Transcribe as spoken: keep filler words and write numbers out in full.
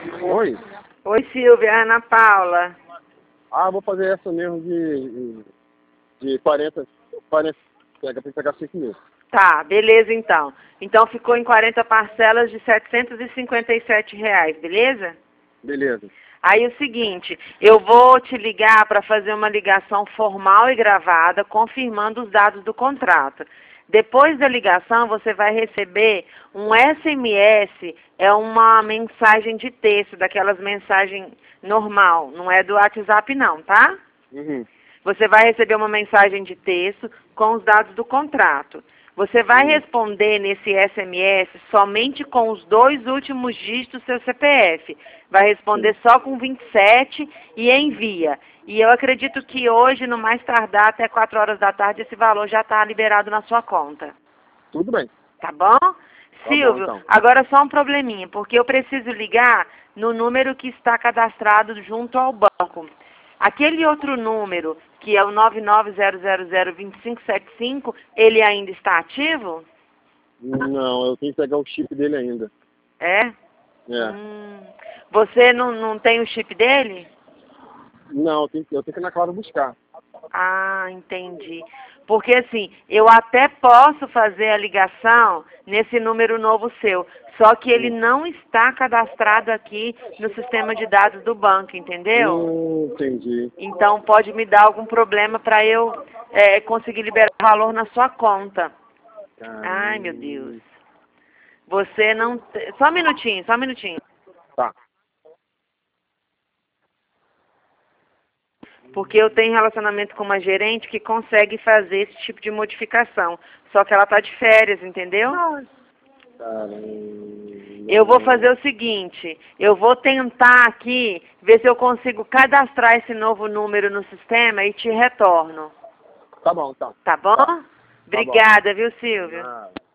Oi? Oi, Silvia, Ana Paula. Ah, vou fazer essa mesmo de, de quarenta, quarenta, pega pra pegar cinco mil. Tá, beleza então. Então ficou em quarenta parcelas de setecentos e cinquenta e sete reais, beleza? Beleza. Aí é o seguinte, eu vou te ligar para fazer uma ligação formal e gravada, confirmando os dados do contrato. Depois da ligação, você vai receber um S M S, é uma mensagem de texto, daquelas mensagens normal, não é do WhatsApp não, tá? Uhum. Você vai receber uma mensagem de texto com os dados do contrato. Você vai Uhum. responder nesse S M S somente com os dois últimos dígitos do seu C P F. Vai responder Sim. só com vinte e sete e envia. E eu acredito que hoje, no mais tardar, até quatro horas da tarde, esse valor já está liberado na sua conta. Tudo bem. Tá bom? Tá bom, Silvio, então. agora só um probleminha, porque eu preciso ligar no número que está cadastrado junto ao banco. Aquele outro número, que é o nove nove zero zero zero dois cinco sete cinco, ele ainda está ativo? Não, eu tenho que pegar o chip dele ainda. É? É. Hum. Você não, não tem o chip dele? Não, eu tenho, que- eu tenho que ir na Clara buscar. Ah, entendi. Porque assim, eu até posso fazer a ligação nesse número novo seu, só que ele Hum. não está cadastrado aqui no sistema de dados do banco, entendeu? Hum, entendi. Então pode me dar algum problema para eu é, conseguir liberar valor na sua conta. Ai, meu Deus. Caramba. Você não... te- Só um minutinho, só um minutinho. Tá. Porque eu tenho relacionamento com uma gerente que consegue fazer esse tipo de modificação. Só que ela está de férias, entendeu? Caramba. Eu vou fazer o seguinte, eu vou tentar aqui ver se eu consigo cadastrar esse novo número no sistema e te retorno. Tá bom, tá. Tá bom? Tá. Tá bom. Obrigada, viu, Silvio? Ah.